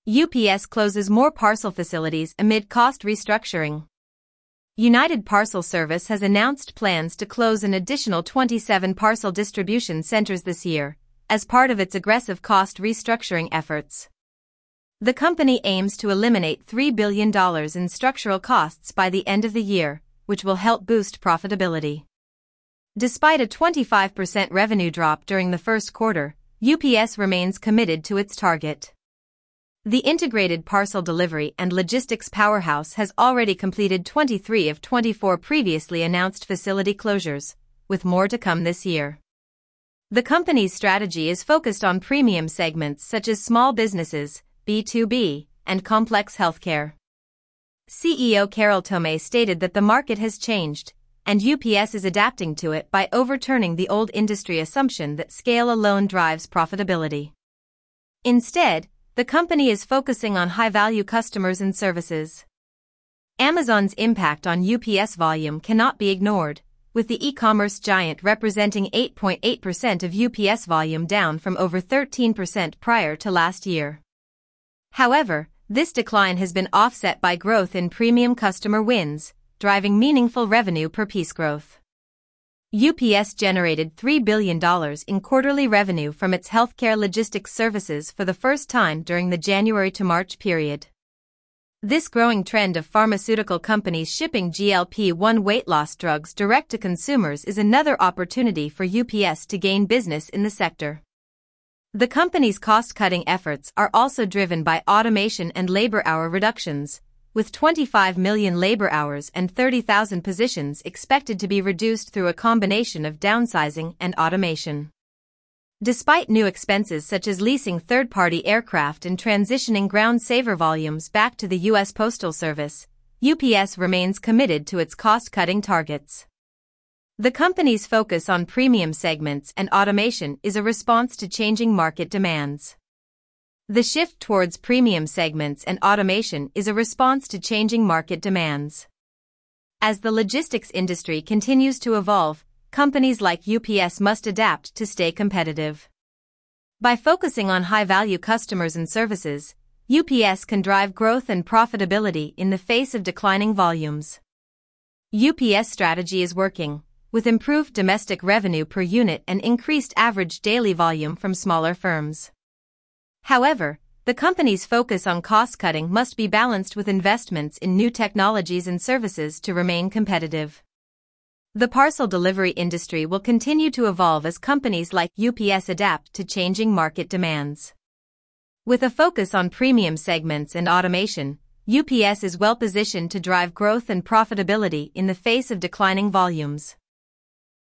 UPS closes more parcel facilities amid cost restructuring. United Parcel Service has announced plans to close an additional 27 parcel distribution centers this year, as part of its aggressive cost restructuring efforts. The company aims to eliminate $3 billion in structural costs by the end of the year, which will help boost profitability. Despite a 25% revenue drop during the first quarter, UPS remains committed to its target. The integrated parcel delivery and logistics powerhouse has already completed 23 of 24 previously announced facility closures, with more to come this year. The company's strategy is focused on premium segments such as small businesses, B2B, and complex healthcare. CEO Carol Tomé stated that the market has changed, and UPS is adapting to it by overturning the old industry assumption that scale alone drives profitability. Instead, the company is focusing on high-value customers and services. Amazon's impact on UPS volume cannot be ignored, with the e-commerce giant representing 8.8% of UPS volume down from over 13% prior to last year. However, this decline has been offset by growth in premium customer wins, driving meaningful revenue per piece growth. UPS generated $3 billion in quarterly revenue from its healthcare logistics services for the first time during the January to March period. This growing trend of pharmaceutical companies shipping GLP-1 weight loss drugs direct to consumers is another opportunity for UPS to gain business in the sector. The company's cost-cutting efforts are also driven by automation and labor hour reductions, with 25 million labor hours and 30,000 positions expected to be reduced through a combination of downsizing and automation. Despite new expenses such as leasing third-party aircraft and transitioning Ground Saver volumes back to the U.S. Postal Service, UPS remains committed to its cost-cutting targets. The company's focus on premium segments and automation is a response to changing market demands. The shift towards premium segments and automation is a response to changing market demands. As the logistics industry continues to evolve, companies like UPS must adapt to stay competitive. By focusing on high-value customers and services, UPS can drive growth and profitability in the face of declining volumes. UPS strategy is working, with improved domestic revenue per unit and increased average daily volume from smaller firms. However, the company's focus on cost-cutting must be balanced with investments in new technologies and services to remain competitive. The parcel delivery industry will continue to evolve as companies like UPS adapt to changing market demands. With a focus on premium segments and automation, UPS is well positioned to drive growth and profitability in the face of declining volumes.